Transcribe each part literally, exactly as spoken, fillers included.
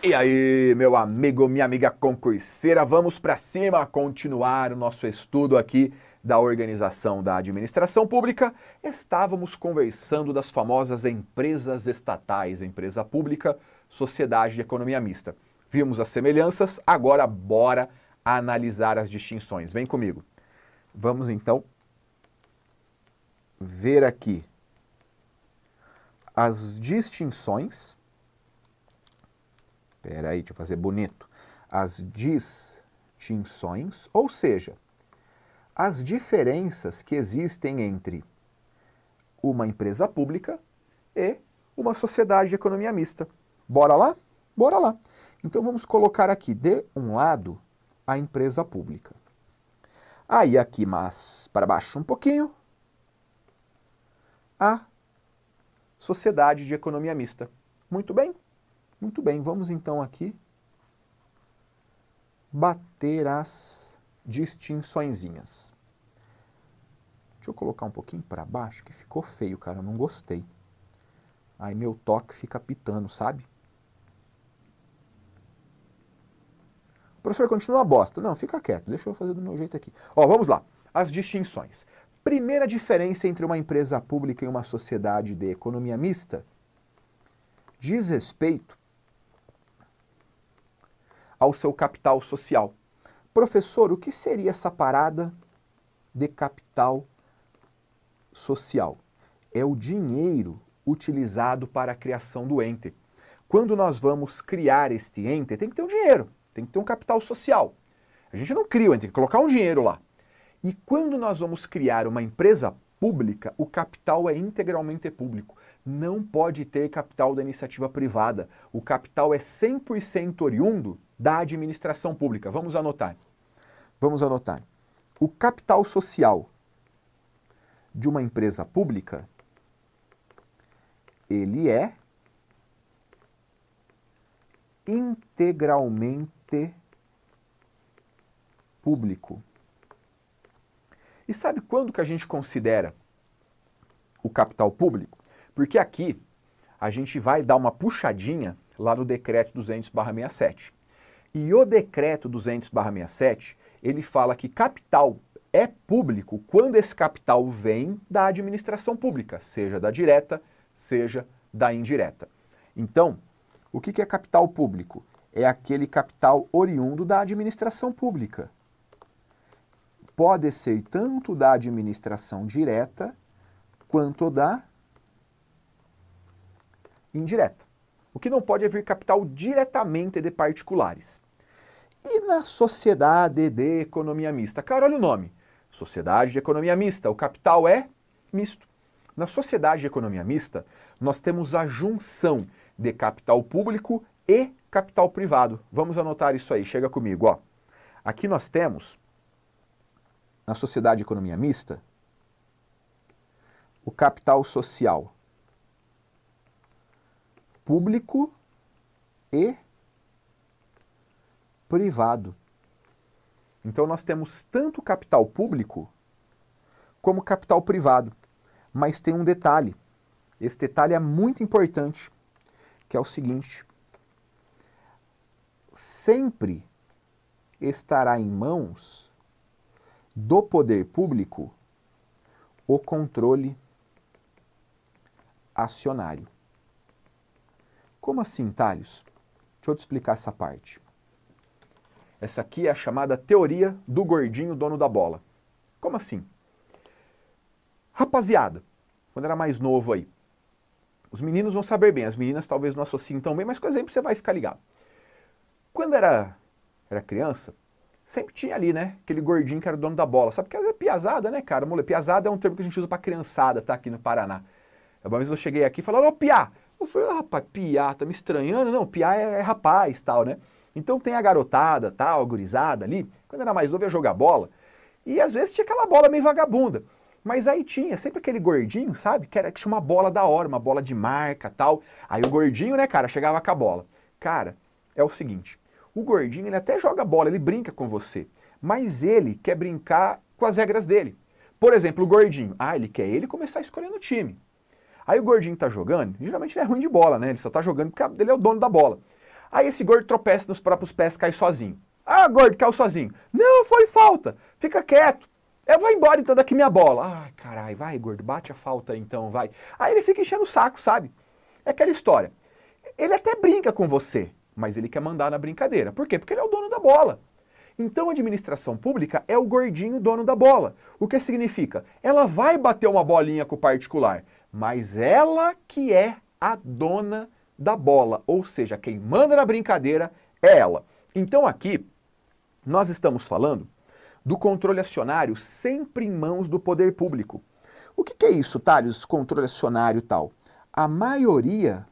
E aí, meu amigo, minha amiga concurseira, vamos para cima continuar o nosso estudo aqui da organização da administração pública. Estávamos conversando das famosas empresas estatais, empresa pública, sociedade de economia mista. Vimos as semelhanças, agora bora analisar as distinções. Vem comigo. Vamos então ver aqui as distinções. Espera aí, deixa eu fazer bonito. As distinções, ou seja, as diferenças que existem entre uma empresa pública e uma sociedade de economia mista. Bora lá? Bora lá. Então vamos colocar aqui, de um lado, a empresa pública. Aí aqui mais para baixo um pouquinho, a sociedade de economia mista. Muito bem? Muito bem, vamos então aqui bater as distinçõezinhas. Deixa eu colocar um pouquinho para baixo, que ficou feio, cara, eu não gostei. Aí meu toque fica pitando, sabe? O professor continua bosta. Não, fica quieto, deixa eu fazer do meu jeito aqui. Ó, vamos lá, as distinções. Primeira diferença entre uma empresa pública e uma sociedade de economia mista diz respeito ao seu capital social. Professor, o que seria essa parada de capital social? É o dinheiro utilizado para a criação do ente. Quando nós vamos criar este ente, tem que ter um dinheiro, tem que ter um capital social. A gente não cria o ente, tem que colocar um dinheiro lá. E quando nós vamos criar uma empresa pública, o capital é integralmente público. Não pode ter capital da iniciativa privada. O capital é cem por cento oriundo da administração pública. Vamos anotar. Vamos anotar. O capital social de uma empresa pública, ele é integralmente público. E sabe quando que a gente considera o capital público? Porque aqui a gente vai dar uma puxadinha lá no decreto duzentos barra sessenta e sete. E o decreto duzentos barra sessenta e sete, ele fala que capital é público quando esse capital vem da administração pública, seja da direta, seja da indireta. Então, o que é capital público? É aquele capital oriundo da administração pública. Pode ser tanto da administração direta quanto da indireta. O que não pode é vir capital diretamente de particulares. E na sociedade de economia mista? Cara, olha o nome. Sociedade de economia mista. O capital é misto. Na sociedade de economia mista, nós temos a junção de capital público e capital privado. Vamos anotar isso aí, chega comigo. Ó. Aqui nós temos, na sociedade de economia mista, o capital social público e privado. Então nós temos tanto capital público como capital privado. Mas tem um detalhe. Esse detalhe é muito importante, que é o seguinte: sempre estará em mãos do poder público o controle acionário. Como assim, Thales? Deixa eu te explicar essa parte. Essa aqui é a chamada teoria do gordinho dono da bola. Como assim? Rapaziada, quando era mais novo aí, os meninos vão saber bem, as meninas talvez não associem tão bem, mas com exemplo você vai ficar ligado. Quando era, era criança, sempre tinha ali, né, aquele gordinho que era o dono da bola. Sabe porque é piazada, né, cara? Mole, piazada é um termo que a gente usa pra criançada, tá, aqui no Paraná. Uma vez eu cheguei aqui e falaram, ô, piá. Eu falei, ah, rapaz, piá, tá me estranhando? Não, piá é, é rapaz, tal, né? Então tem a garotada, tal, a gurizada ali, quando era mais novo ia jogar bola, e às vezes tinha aquela bola meio vagabunda. Mas aí tinha sempre aquele gordinho, sabe? Que, era, que tinha uma bola da hora, uma bola de marca, tal. Aí o gordinho, né, cara, chegava com a bola. Cara, é o seguinte, o gordinho, ele até joga bola, ele brinca com você, mas ele quer brincar com as regras dele. Por exemplo, o gordinho, ah, ele quer ele começar escolhendo o time. Aí o gordinho tá jogando, geralmente ele é ruim de bola, né? Ele só tá jogando porque ele é o dono da bola. Aí esse gordo tropeça nos próprios pés, cai sozinho. Ah, gordo, caiu sozinho. Não, foi falta. Fica quieto. Eu vou embora então daqui minha bola. Ai, caralho, vai, gordo, bate a falta então, vai. Aí ele fica enchendo o saco, sabe? É aquela história. Ele até brinca com você, mas ele quer mandar na brincadeira. Por quê? Porque ele é o dono da bola. Então a administração pública é o gordinho dono da bola. O que significa? Ela vai bater uma bolinha com o particular, mas ela que é a dona da bola. Ou seja, quem manda na brincadeira é ela. Então aqui nós estamos falando do controle acionário sempre em mãos do poder público. O que, que é isso, Thales? Controle acionário e tal? A maioria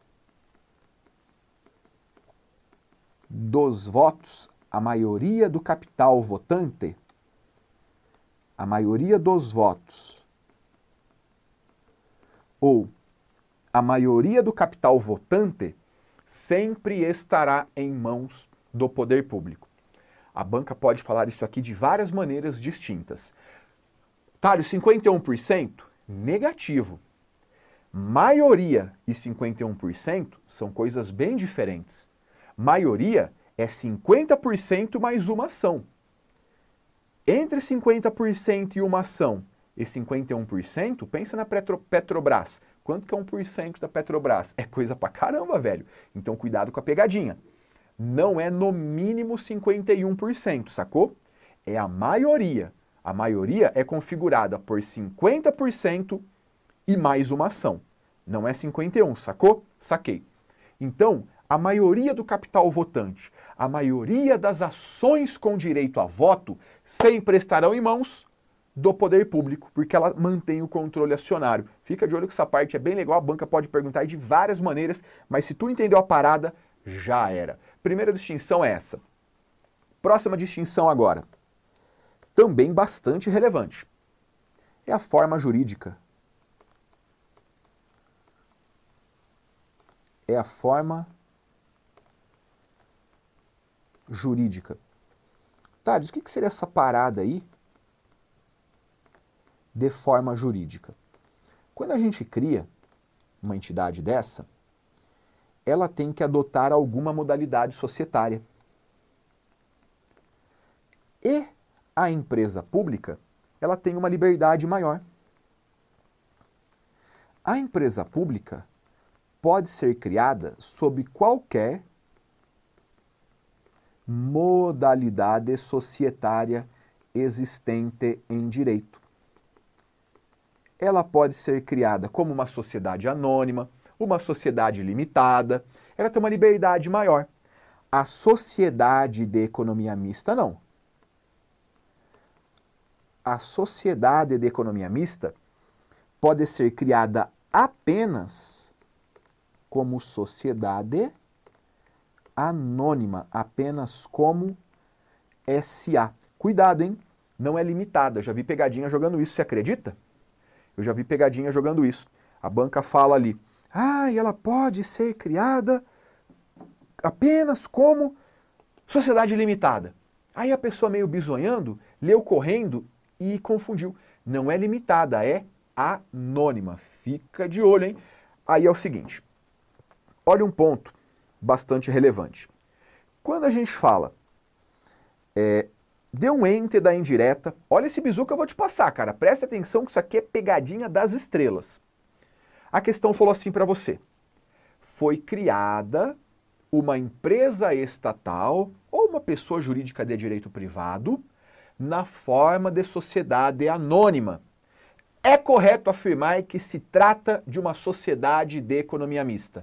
dos votos, a maioria do capital votante, a maioria dos votos, ou a maioria do capital votante, sempre estará em mãos do poder público. A banca pode falar isso aqui de várias maneiras distintas. Thales, cinquenta e um por cento? Negativo. Maioria e cinquenta e um por cento são coisas bem diferentes. Maioria é cinquenta por cento mais uma ação. Entre cinquenta por cento e uma ação e cinquenta e um por cento, pensa na Petro, Petrobras. Quanto que é um por cento da Petrobras? É coisa pra caramba, velho. Então cuidado com a pegadinha. Não é no mínimo cinquenta e um por cento, sacou? É a maioria. A maioria é configurada por cinquenta por cento e mais uma ação. Não é cinquenta e um, sacou? Saquei. Então, a maioria do capital votante, a maioria das ações com direito a voto, sempre estarão em mãos do poder público, porque ela mantém o controle acionário. Fica de olho que essa parte é bem legal, a banca pode perguntar de várias maneiras, mas se tu entendeu a parada, já era. Primeira distinção é essa. Próxima distinção agora, também bastante relevante, é a forma jurídica. É a forma jurídica. Tá, diz o que seria essa parada aí de forma jurídica? Quando a gente cria uma entidade dessa, ela tem que adotar alguma modalidade societária. E a empresa pública, ela tem uma liberdade maior. A empresa pública pode ser criada sob qualquer modalidade societária existente em direito. Ela pode ser criada como uma sociedade anônima, uma sociedade limitada, ela tem uma liberdade maior. A sociedade de economia mista, não. A sociedade de economia mista pode ser criada apenas como sociedade anônima, apenas como S A. Cuidado, hein? Não é limitada. Eu já vi pegadinha jogando isso, você acredita? Eu já vi pegadinha jogando isso. A banca fala ali, ah, e ela pode ser criada apenas como sociedade limitada. Aí a pessoa meio bisonhando, leu correndo e confundiu. Não é limitada, é anônima. Fica de olho, hein? Aí é o seguinte, olha um ponto bastante relevante. Quando a gente fala é, de um ente da indireta, olha esse bizu que eu vou te passar, cara. Presta atenção que isso aqui é pegadinha das estrelas. A questão falou assim para você. Foi criada uma empresa estatal ou uma pessoa jurídica de direito privado na forma de sociedade anônima. É correto afirmar que se trata de uma sociedade de economia mista?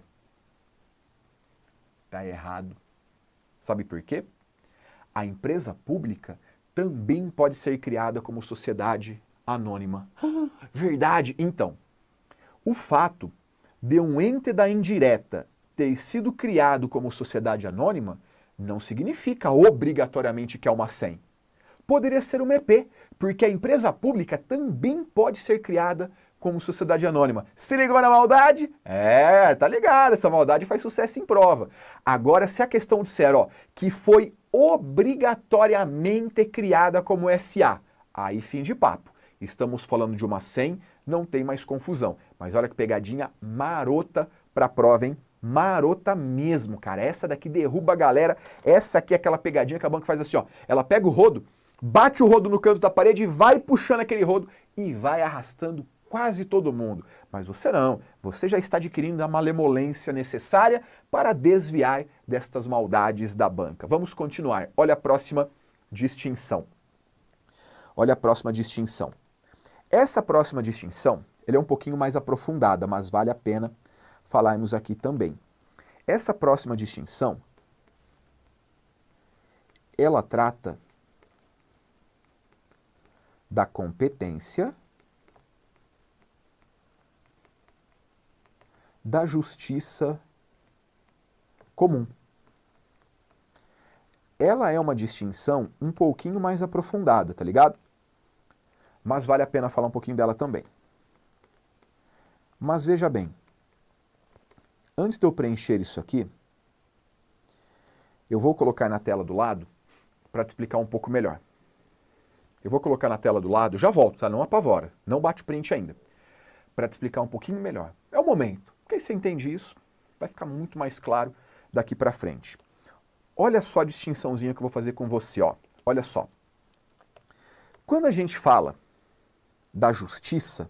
Tá errado. Sabe por quê? A empresa pública também pode ser criada como sociedade anônima. Verdade? Então, o fato de um ente da indireta ter sido criado como sociedade anônima não significa obrigatoriamente que é uma S E M. Poderia ser uma E P, porque a empresa pública também pode ser criada como sociedade anônima. Se ligou na maldade? É, tá ligado, essa maldade faz sucesso em prova. Agora, se a questão disser, ó, que foi obrigatoriamente criada como S A, aí fim de papo. Estamos falando de uma S E M, não tem mais confusão. Mas olha que pegadinha marota pra prova, hein? marota mesmo, cara. Essa daqui derruba a galera. Essa aqui é aquela pegadinha que a banca faz assim, ó. Ela pega o rodo, bate o rodo no canto da parede e vai puxando aquele rodo e vai arrastando quase todo mundo. Mas você não. Você já está adquirindo a malemolência necessária para desviar destas maldades da banca. Vamos continuar. Olha a próxima distinção. Olha a próxima distinção. Essa próxima distinção, ela é um pouquinho mais aprofundada, mas vale a pena falarmos aqui também. Essa próxima distinção, ela trata da competência da justiça comum. Ela é uma distinção um pouquinho mais aprofundada, tá ligado? Mas vale a pena falar um pouquinho dela também. Mas veja bem, antes de eu preencher isso aqui, eu vou colocar na tela do lado para te explicar um pouco melhor. Eu vou colocar na tela do lado, já volto, tá? Não apavora, não bate print ainda. Para te explicar um pouquinho melhor. É o momento, porque aí você entende isso, vai ficar muito mais claro daqui para frente. Olha só a distinçãozinha que eu vou fazer com você, ó. Olha só. Quando a gente fala da justiça,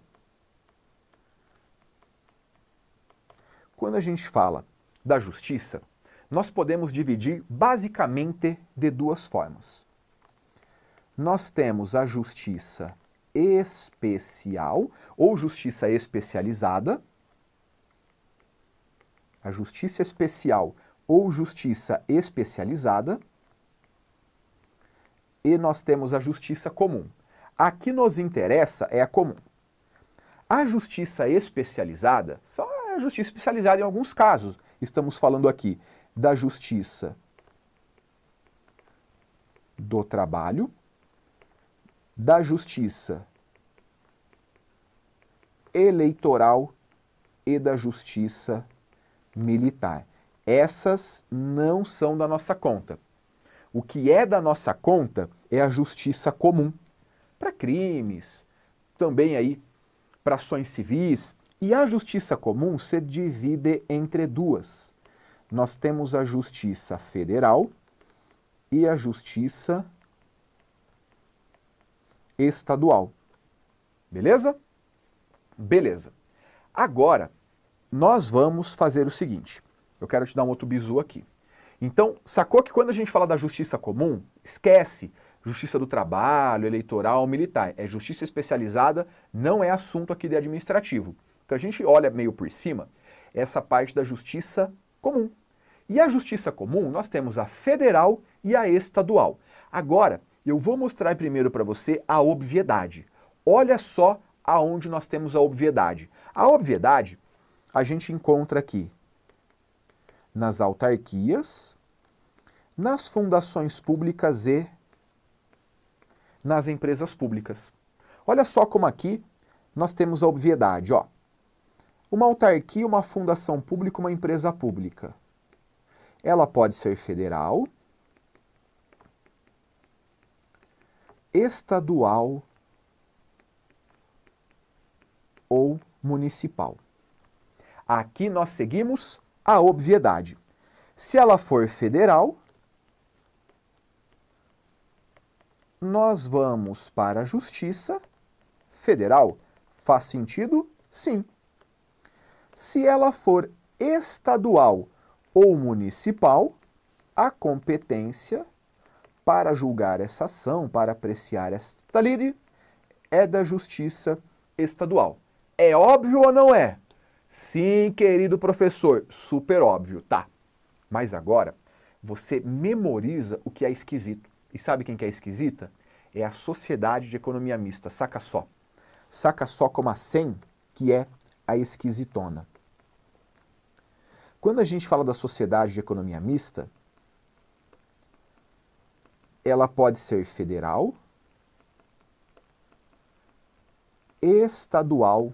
quando a gente fala da justiça, nós podemos dividir basicamente de duas formas. Nós temos a justiça especial ou justiça especializada, a justiça especial ou justiça especializada, e nós temos a justiça comum. A que nos interessa é a comum. A justiça especializada, só a justiça especializada em alguns casos. Estamos falando aqui da justiça do trabalho, da justiça eleitoral e da justiça militar. Essas não são da nossa conta. O que é da nossa conta é a justiça comum, para crimes, também aí para ações civis. E a justiça comum se divide entre duas. Nós temos a justiça federal e a justiça estadual. Beleza? Beleza. Agora, nós vamos fazer o seguinte. Eu quero te dar um outro bizu aqui. Então, sacou que quando a gente fala da justiça comum, esquece justiça do trabalho, eleitoral, militar. É justiça especializada, não é assunto aqui de administrativo. Então a gente olha meio por cima essa parte da justiça comum. E a justiça comum, nós temos a federal e a estadual. Agora, eu vou mostrar primeiro para você a obviedade. Olha só aonde nós temos a obviedade. A obviedade a gente encontra aqui nas autarquias, nas fundações públicas e nas empresas públicas. Olha só como aqui nós temos a obviedade, ó. Uma autarquia, uma fundação pública, uma empresa pública. Ela pode ser federal, estadual ou municipal. Aqui nós seguimos a obviedade. Se ela for federal, nós vamos para a Justiça Federal. Faz sentido? Sim. Se ela for estadual ou municipal, a competência para julgar essa ação, para apreciar esta lide, é da Justiça Estadual. É óbvio ou não é? Sim, querido professor, super óbvio, tá. Mas agora, você memoriza o que é esquisito. E sabe quem que é esquisita? É a Sociedade de Economia Mista, saca só. Saca só como a S E M, que é a esquisitona. Quando a gente fala da Sociedade de Economia Mista, ela pode ser federal, estadual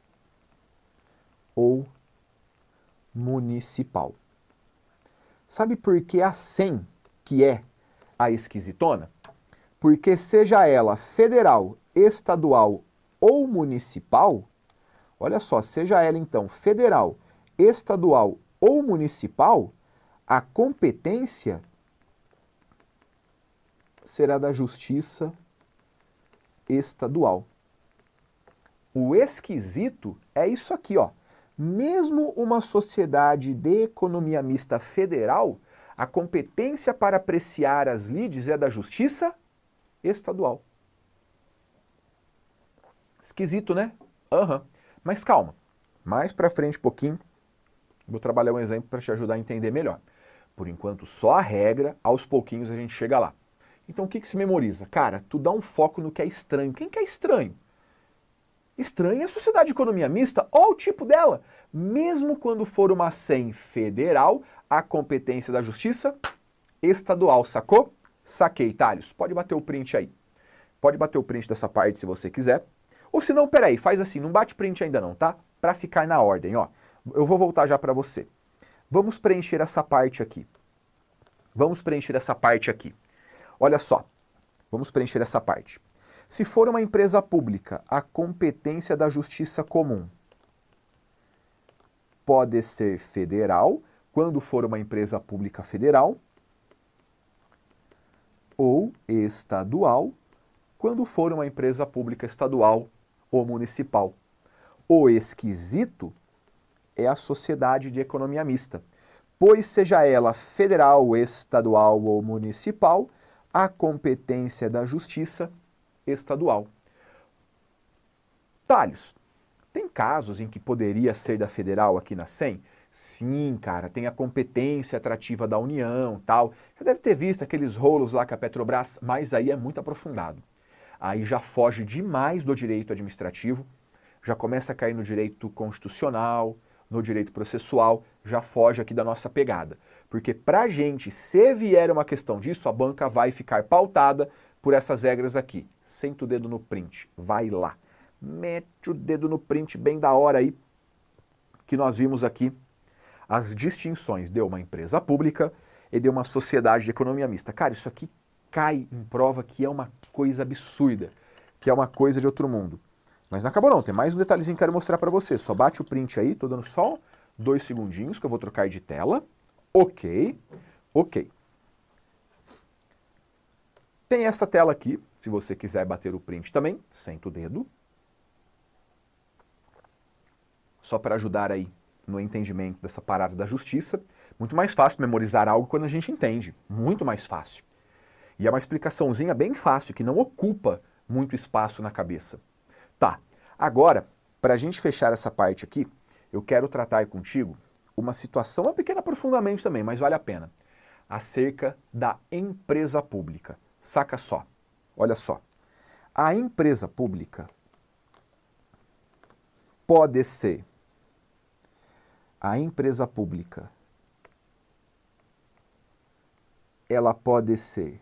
ou municipal. Sabe por que a S E M, que é a esquisitona? Porque seja ela federal, estadual ou municipal, olha só, seja ela então federal, estadual ou municipal, a competência será da Justiça Estadual. O esquisito é isso aqui, ó. Mesmo uma sociedade de economia mista federal, a competência para apreciar as lides é da Justiça Estadual. Esquisito, né? Aham. Uhum. Mas calma, mais pra frente um pouquinho, vou trabalhar um exemplo para te ajudar a entender melhor. Por enquanto, só a regra, aos pouquinhos a gente chega lá. Então, o que que se memoriza? Cara, tu dá um foco no que é estranho. Quem que é estranho? Estranho é a sociedade de economia mista ou o tipo dela. Mesmo quando for uma S E M federal, a competência da Justiça Estadual, sacou? Saquei, Thales. Pode bater o print aí. Pode bater o print dessa parte se você quiser. Ou se não, peraí, faz assim, não bate print ainda não, tá? Para ficar na ordem, ó. Eu vou voltar já para você. Vamos preencher essa parte aqui. Vamos preencher essa parte aqui. Olha só, vamos preencher essa parte. Se for uma empresa pública, a competência da Justiça Comum pode ser federal, quando for uma empresa pública federal, ou estadual, quando for uma empresa pública estadual ou municipal. O esquisito é a sociedade de economia mista, pois seja ela federal, estadual ou municipal, a competência da Justiça Estadual. Thales, tem casos em que poderia ser da federal aqui na S E M? Sim, cara, tem a competência atrativa da União, tal. Já deve ter visto aqueles rolos lá com a Petrobras, mas aí é muito aprofundado. Aí já foge demais do direito administrativo, já começa a cair no direito constitucional, no direito processual, já foge aqui da nossa pegada. Porque pra gente, se vier uma questão disso, a banca vai ficar pautada por essas regras aqui. Senta o dedo no print, vai lá. Mete o dedo no print bem da hora aí, que nós vimos aqui as distinções de uma empresa pública e de uma sociedade de economia mista. Cara, isso aqui cai em prova que é uma coisa absurda, que é uma coisa de outro mundo. Mas não acabou não, tem mais um detalhezinho que eu quero mostrar para você. Só bate o print aí, tô dando só dois segundinhos que eu vou trocar de tela. Ok, ok. Tem essa tela aqui, se você quiser bater o print também, senta o dedo. Só para ajudar aí no entendimento dessa parada da justiça. Muito mais fácil memorizar algo quando a gente entende, muito mais fácil. E é uma explicaçãozinha bem fácil, que não ocupa muito espaço na cabeça. Tá, agora, para a gente fechar essa parte aqui, eu quero tratar contigo uma situação, uma pequena aprofundamento também, mas vale a pena, acerca da empresa pública. Saca só, olha só. A empresa pública pode ser, a empresa pública, ela pode ser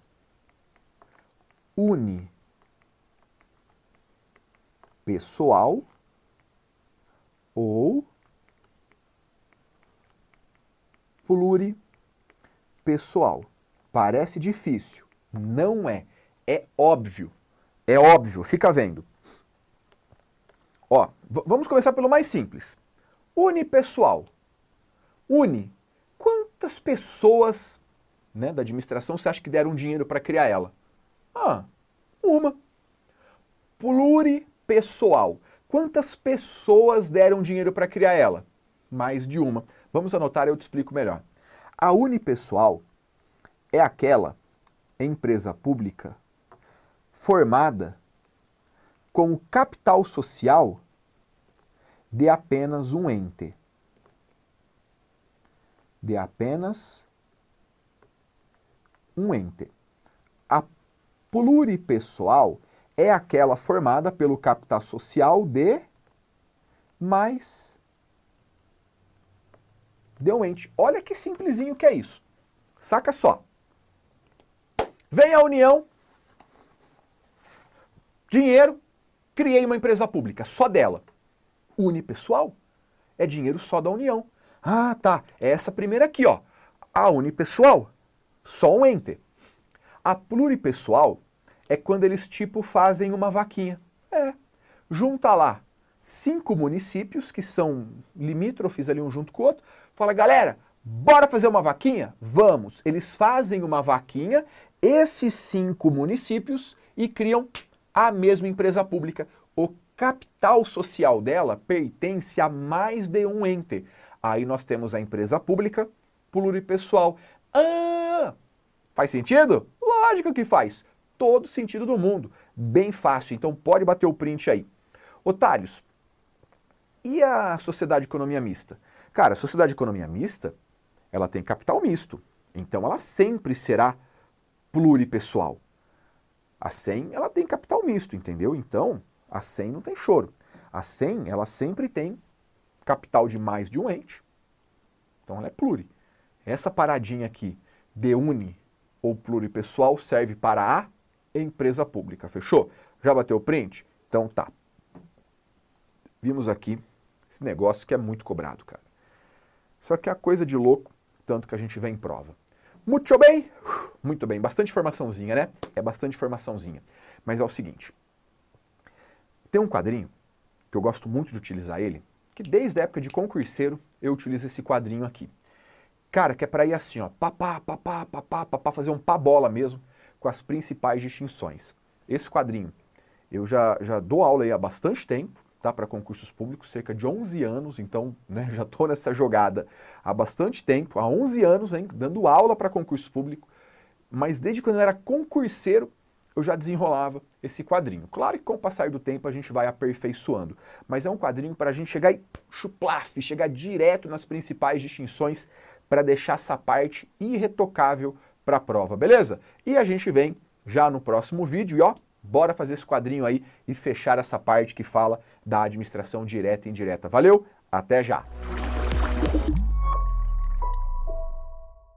unipessoal ou pluripessoal. Parece difícil, não é. É óbvio, é óbvio, fica vendo. Ó, vamos começar pelo mais simples. Unipessoal. Uni. Quantas pessoas, né, da administração você acha que deram dinheiro para criar ela? Ah, uma. Pluripessoal. Quantas pessoas deram dinheiro para criar ela? Mais de uma. Vamos anotar, eu te explico melhor. A unipessoal é aquela empresa pública formada com o capital social de apenas um ente. De apenas um ente. A pluripessoal é aquela formada pelo capital social de mais de um ente. Olha que simplesinho que é isso. Saca só. Vem a União, dinheiro, criei uma empresa pública, só dela. Unipessoal é dinheiro só da União. Ah, tá. É essa primeira aqui, ó. A unipessoal, só um ente. A pluripessoal é quando eles tipo fazem uma vaquinha. É, junta lá cinco municípios que são limítrofes ali um junto com o outro, fala, galera, bora fazer uma vaquinha? Vamos! Eles fazem uma vaquinha, esses cinco municípios, e criam a mesma empresa pública. O capital social dela pertence a mais de um ente. Aí nós temos a empresa pública pluripessoal. Ah! Faz sentido? Lógico que faz. Todo sentido do mundo. Bem fácil, então pode bater o print aí. Otários, e a sociedade de economia mista? Cara, a sociedade de economia mista, ela tem capital misto. Então ela sempre será pluripessoal. A S E M, ela tem capital misto, entendeu? Então, a S E M não tem choro. A S E M, ela sempre tem capital de mais de um ente. Então ela é pluri. Essa paradinha aqui, de uni ou pluripessoal, serve para a empresa pública. Fechou? Já bateu o print? Então tá. Vimos aqui esse negócio que é muito cobrado, cara. Só que é a coisa de louco, tanto que a gente vê em prova. Muito bem? Muito bem. Bastante informaçãozinha, né? É bastante informaçãozinha. Mas é o seguinte. Tem um quadrinho, que eu gosto muito de utilizar ele, que desde a época de concurseiro eu utilizo esse quadrinho aqui. Cara, que é para ir assim, ó, papá, papá, papá, papá, fazer um pá-bola mesmo com as principais distinções. Esse quadrinho, eu já, já dou aula aí há bastante tempo, tá, para concursos públicos, cerca de onze anos, então, né, já estou nessa jogada há bastante tempo, há onze anos, hein, dando aula para concurso público, mas desde quando eu era concurseiro, eu já desenrolava esse quadrinho. Claro que com o passar do tempo a gente vai aperfeiçoando, mas é um quadrinho para a gente chegar e chuplaf, chegar direto nas principais distinções para deixar essa parte irretocável para a prova, beleza? E a gente vem já no próximo vídeo e ó, bora fazer esse quadrinho aí e fechar essa parte que fala da administração direta e indireta. Valeu, até já!